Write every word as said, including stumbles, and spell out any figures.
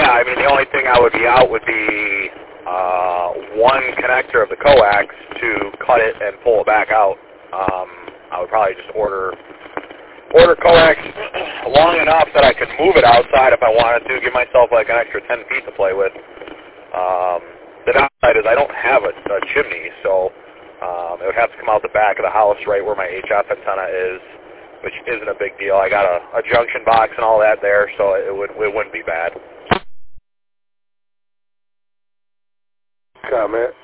yeah, I mean, the only thing I would be out would be uh, one connector of the coax to cut it and pull it back out. Um, I would probably just order order coax long enough that I could move it outside if I wanted to, give myself like an extra ten feet to play with. Um, the downside is I don't have a, a chimney, so um, it would have to come out the back of the house right where my H F antenna is, which isn't a big deal. I got a, a junction box and all that there, so it, would, it wouldn't be bad. Comment.